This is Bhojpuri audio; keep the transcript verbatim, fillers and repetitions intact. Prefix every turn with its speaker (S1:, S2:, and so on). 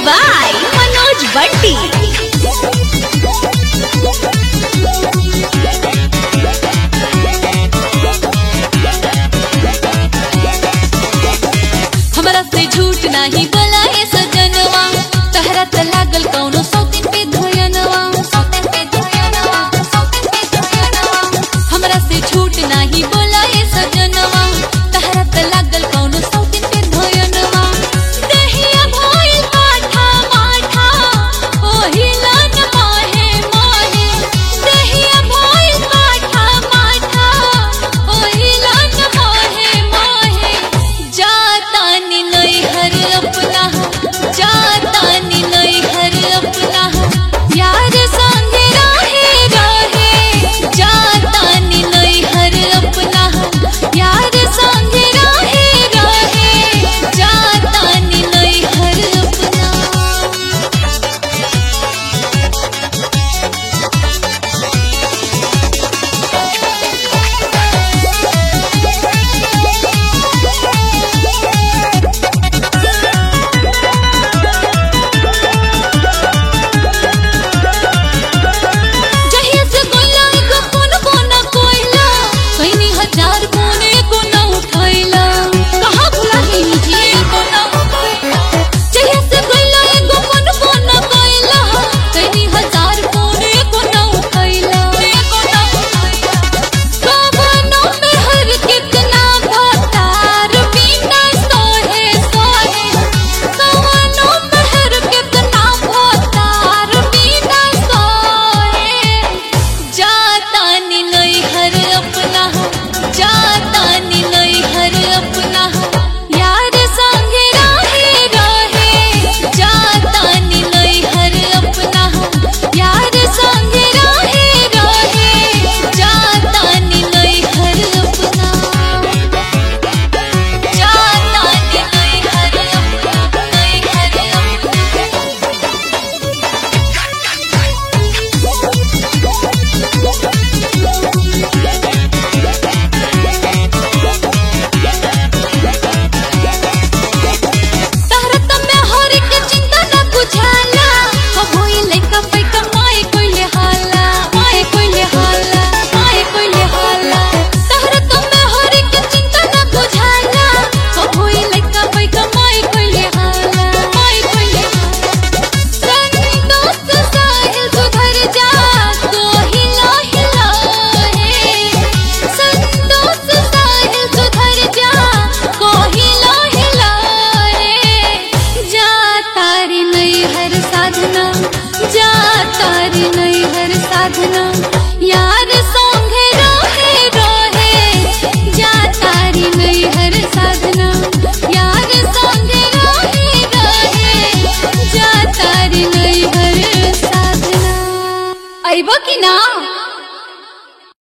S1: by Manoj Bunty. हमरा से झूठ नहीं बोला है सजनवा, तहरा त लागल कौनो सौतिन पे धोयनवा, सौतिन पे धोयनवा, सौतिन पे धोयनवा। हमरा से झूठ नहीं बोला है सजनवा, तहरा त लागल कौनो सौतिन पे धोयनवा। दहिया भइल माठा माठा, ओही लन माहे माहे। दहिया भइल माठा माठा, ओही लन माहे माहे। जातानी नैहर अपना, जातानी नैहर अपना, यार संगे रहे रहे। जातानी नैहर अपना, यार संगे रहे रहे। जातानी नैहर अपना। जहिया से कोइला एगो फोन बोना कोइला, कइनी हजार फोन एको ना उठैला। कहाँ भुला गइनी जी एको ना उठैला। जहिया से कोइला एगो फोन बोना कोइला, कइनी हजार फोन एको ना उठैला, एको ना उठैला। कवनो मेहर कितना भतार बिना सोहे सोहे। कवनो मेहर कितना भतार बिना सोहे। जातानी नैहर अपना, जातानी नैहर अपना, यार संगे रहे रहे। जातानी नैहर अपना, यार संगे रहे रहे। जातानी नैहर अपना, जातानी नैहर अपना, नैहर अपना। तहरा त मेहर के चिंता न बुझाला, अब होई लइका फइका माए कोइले हाला, माए कोइले हाला, माए कोइले हाला। तहरा त मेहर के चिंता न बुझाला, अब होई लइका फइका माए कोइले हाला, माए कोइले हाला। संतोष साहिल सुधर जा, तो हिला हिला है। संतोष साहिल सुधर जा, को हिला हिला रे। जा तारी नैहर साधना, जा तारी नैहर साधना, यार संगे रहे रहे। जा तारी नैहर साधना, यार संगे रहे रहे। जा तारी नैहर साधना। अइबो कि ना?